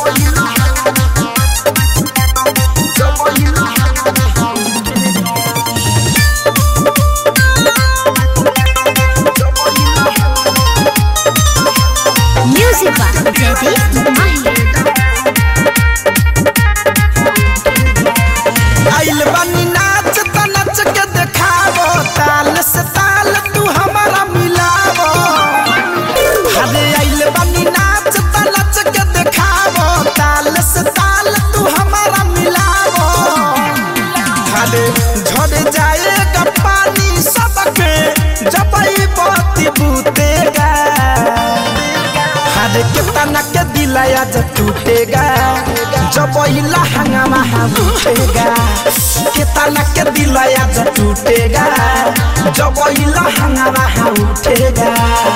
आइल बानी नाच त नच के देखावो, ताल से ताल तू हमारा मिलावो। अरे आइल बानी नाच त नच के देखावो, ताल से ताल तू हमारा मिलावो। अरे झड़ जाएगा पानी सबके जब ई बाती बूतेगा। अरे कितना के दिलाया जब टूटेगा, जब इला हंगामा उठेगा। कितना के दिलाया जब टूटेगा, जब इला हंगामा उठेगा।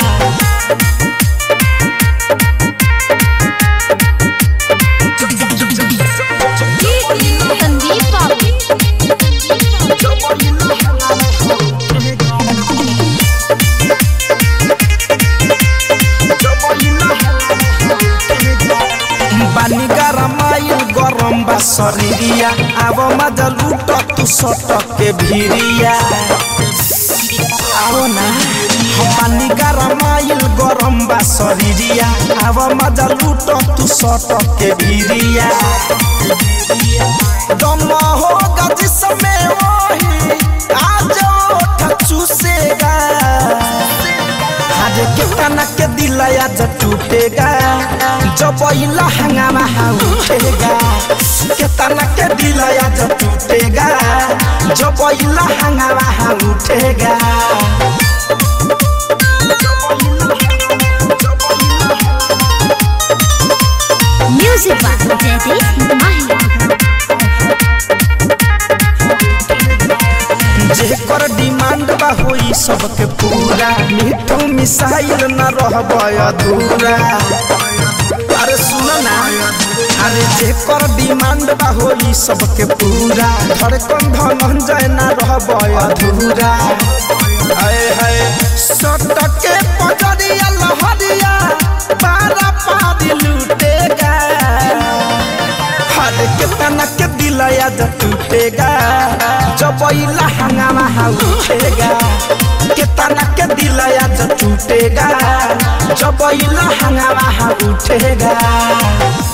बानी गरमाइल गरम बा शरीरिया, अब मजा लूट तू सटक के भिरिया। आओ ना बानी गरमाइल गरम बा शरीरिया, अब मजा लूट तू सटक के भिरिया। दम होगा जिसमें वही आज ओठ चूसेगा। अरे कितना के दिलाया जब टूटेगा, जब इला हंगामा उठेगा। कितना के दिलाया जब टूटेगा, जब इला हंगामा उठेगा। म्यूजिक जेकर डिमांड बा होई सबके पूरा, मिठू मिसाइल न रहब अधूरा। अरे सुन ना, अरे जेकर डिमांड बा होई सबके पूरा, धड़कन धनंजय न रहब अधूरा। हाय हाय सटके पजरिया लहरिया पारा पारी लूटेगा। अरे कितना के दिलाया जब टूटेगा, जब इला हंगामा उठेगा। कितना के दिलाया जब टूटेगा, जब इला हंगामा उठेगा।